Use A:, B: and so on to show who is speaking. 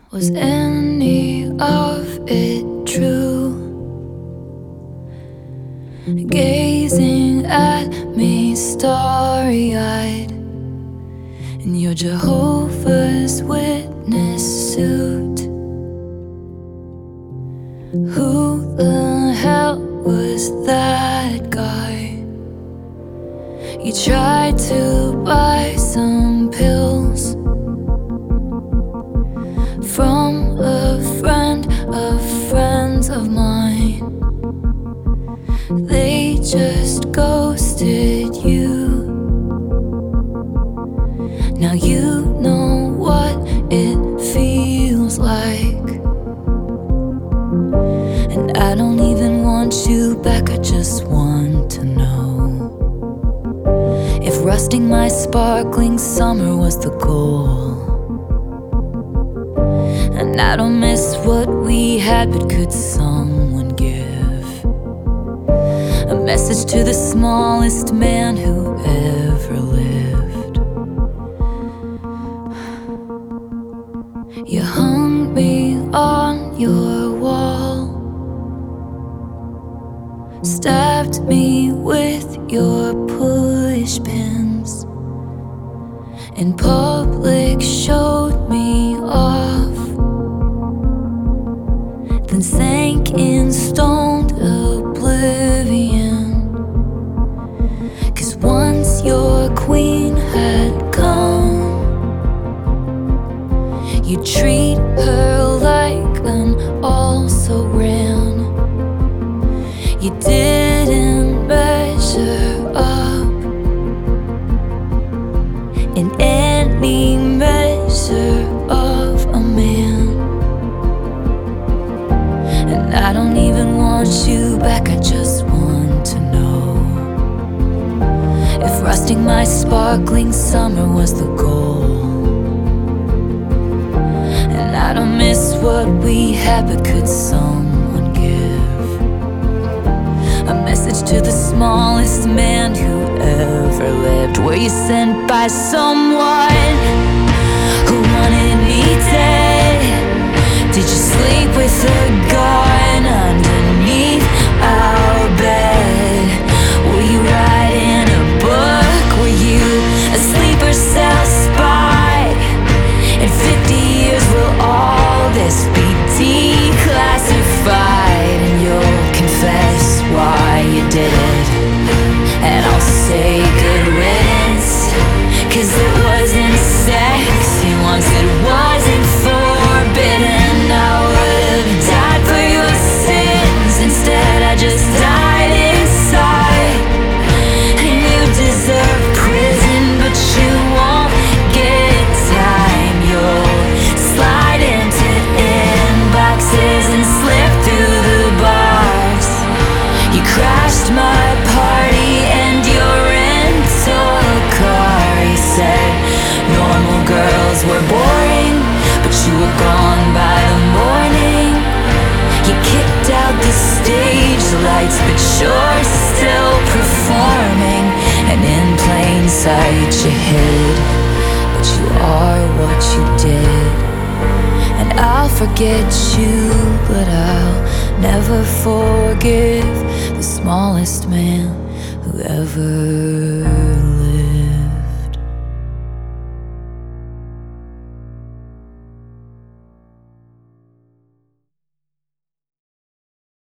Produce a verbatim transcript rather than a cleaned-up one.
A: Was any of it true? Gazing at me starry-eyed in your Jehovah's Witness suit. Who the hell was that guy? You tried to buy some pills from a friend of friends of mine. They just ghosted you. Now you know what it feels like. And I don't even want you back, I just want to know if rusting my sparkling summer was the goal. And I don't miss what we had, but could someone give a message to the smallest man who ever lived? You hung me on your wall, stabbed me with your push pins, in public showed me off, then sank in stoned oblivion. 'Cause once your queen had come, you treat her like an also-ran. You didn't measure up in any measure of a man. And I don't even want you back, I just want to know if rusting my sparkling summer was the goal. And I don't miss what we had, but could someone give a message to the smallest man who ever lived? Were you sent by someone who wanted me dead? Did you sleep with a gun underneath our bed? Were you writing a book? Were you a sleeper cell spy? In fifty years will all this be declassified, and you'll confess why you did it, and I'll say good riddance. 'Cause it wasn't sexy once, it wasn't forbidden. I would've died for your sins, instead I just died inside. And you deserve prison, but you won't get time. You'll slide into inboxes and slip through the bars. You crashed my party and your rental car. You said normal girls were boring, but you were gone by the morning. You kicked out the stage lights, but you're still performing. And in plain sight you hid, but you are what you did. And I'll forget you, but I'll never forgive the smallest man who ever